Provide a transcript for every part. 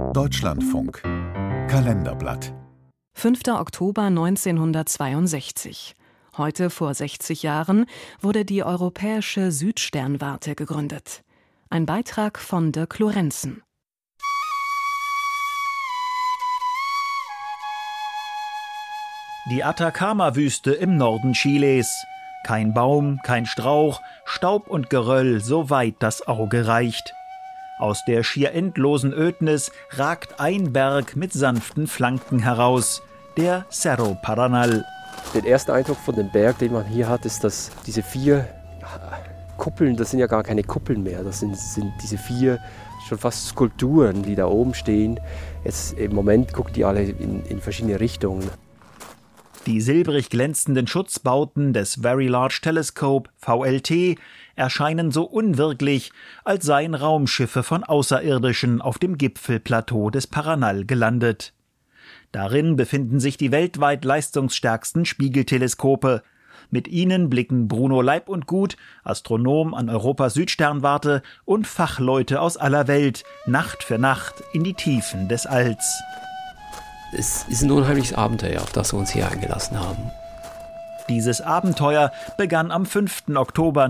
Deutschlandfunk Kalenderblatt 5. Oktober 1962. Heute vor 60 Jahren wurde die Europäische Südsternwarte gegründet. Ein Beitrag von Dirk Lorenzen. Die Atacama-Wüste im Norden Chiles. Kein Baum, kein Strauch, Staub und Geröll, so weit das Auge reicht. Aus der schier endlosen Ödnis ragt ein Berg mit sanften Flanken heraus, der Cerro Paranal. Der erste Eindruck von dem Berg, den man hier hat, ist, dass diese 4 Kuppeln, das sind ja gar keine Kuppeln mehr, das sind diese 4 schon fast Skulpturen, die da oben stehen. Jetzt im Moment gucken die alle in verschiedene Richtungen. Die silbrig glänzenden Schutzbauten des Very Large Telescope, VLT, erscheinen so unwirklich, als seien Raumschiffe von Außerirdischen auf dem Gipfelplateau des Paranal gelandet. Darin befinden sich die weltweit leistungsstärksten Spiegelteleskope. Mit ihnen blicken Bruno Leib und Gut, Astronom an Europas Südsternwarte, und Fachleute aus aller Welt Nacht für Nacht in die Tiefen des Alls. Es ist ein unheimliches Abenteuer, auf das wir uns hier eingelassen haben. Dieses Abenteuer begann am 5. Oktober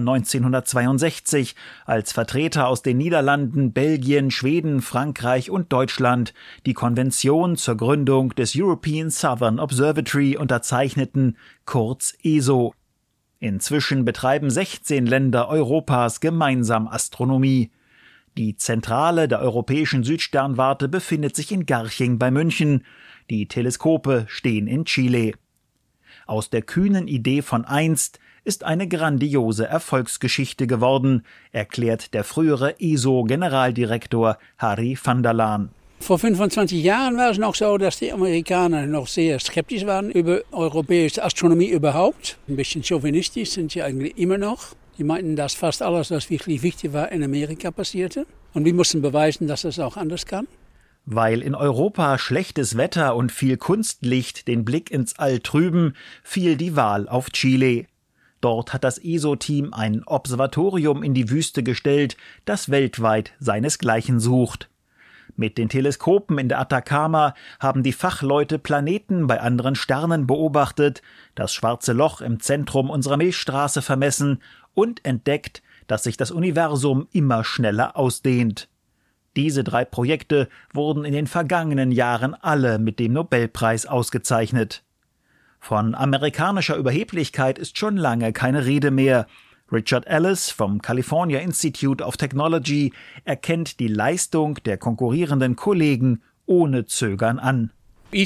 1962, als Vertreter aus den Niederlanden, Belgien, Schweden, Frankreich und Deutschland die Konvention zur Gründung des European Southern Observatory unterzeichneten, kurz ESO. Inzwischen betreiben 16 Länder Europas gemeinsam Astronomie. Die Zentrale der Europäischen Südsternwarte befindet sich in Garching bei München. Die Teleskope stehen in Chile. Aus der kühnen Idee von einst ist eine grandiose Erfolgsgeschichte geworden, erklärt der frühere ESO-Generaldirektor Harry van der Laan. Vor 25 Jahren war es noch so, dass die Amerikaner noch sehr skeptisch waren über europäische Astronomie überhaupt. Ein bisschen chauvinistisch sind sie eigentlich immer noch. Die meinten, dass fast alles, was wirklich wichtig war, in Amerika passierte. Und wir mussten beweisen, dass es auch anders kann. Weil in Europa schlechtes Wetter und viel Kunstlicht den Blick ins All trüben, fiel die Wahl auf Chile. Dort hat das ESO-Team ein Observatorium in die Wüste gestellt, das weltweit seinesgleichen sucht. Mit den Teleskopen in der Atacama haben die Fachleute Planeten bei anderen Sternen beobachtet, das schwarze Loch im Zentrum unserer Milchstraße vermessen und entdeckt, dass sich das Universum immer schneller ausdehnt. Diese 3 Projekte wurden in den vergangenen Jahren alle mit dem Nobelpreis ausgezeichnet. Von amerikanischer Überheblichkeit ist schon lange keine Rede mehr. Richard Ellis vom California Institute of Technology erkennt die Leistung der konkurrierenden Kollegen ohne Zögern an. Die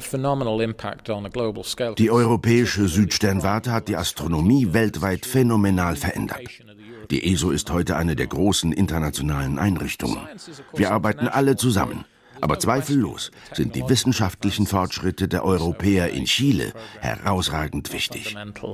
Europäische Südsternwarte hat die Astronomie weltweit phänomenal verändert. Die ESO ist heute eine der großen internationalen Einrichtungen. Wir arbeiten alle zusammen. Aber zweifellos sind die wissenschaftlichen Fortschritte der Europäer in Chile herausragend wichtig.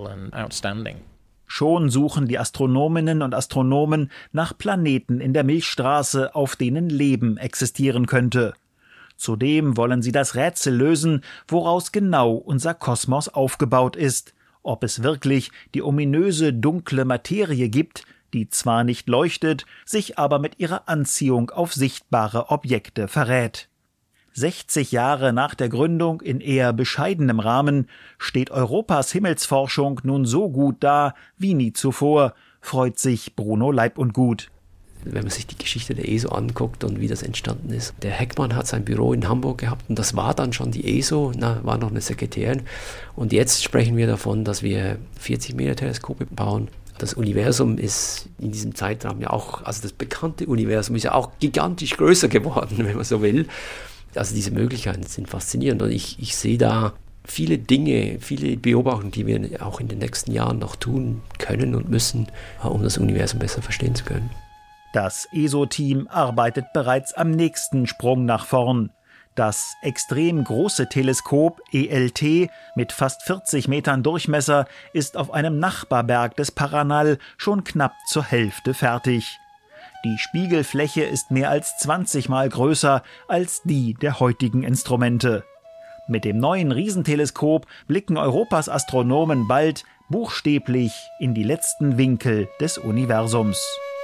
Schon suchen die Astronominnen und Astronomen nach Planeten in der Milchstraße, auf denen Leben existieren könnte. Zudem wollen sie das Rätsel lösen, woraus genau unser Kosmos aufgebaut ist, ob es wirklich die ominöse dunkle Materie gibt, die zwar nicht leuchtet, sich aber mit ihrer Anziehung auf sichtbare Objekte verrät. 60 Jahre nach der Gründung in eher bescheidenem Rahmen steht Europas Himmelsforschung nun so gut da wie nie zuvor, freut sich Bruno Leib und Gut. Wenn man sich die Geschichte der ESO anguckt und wie das entstanden ist. Der Heckmann hat sein Büro in Hamburg gehabt und das war dann schon die ESO, war noch eine Sekretärin. Und jetzt sprechen wir davon, dass wir 40 Meter Teleskope bauen. Das Universum ist in diesem Zeitraum ja auch, also das bekannte Universum ist ja auch gigantisch größer geworden, wenn man so will. Also diese Möglichkeiten sind faszinierend und ich sehe da viele Dinge, viele Beobachtungen, die wir auch in den nächsten Jahren noch tun können und müssen, um das Universum besser verstehen zu können. Das ESO-Team arbeitet bereits am nächsten Sprung nach vorn. Das extrem große Teleskop ELT mit fast 40 Metern Durchmesser ist auf einem Nachbarberg des Paranal schon knapp zur Hälfte fertig. Die Spiegelfläche ist mehr als 20 Mal größer als die der heutigen Instrumente. Mit dem neuen Riesenteleskop blicken Europas Astronomen bald buchstäblich in die letzten Winkel des Universums.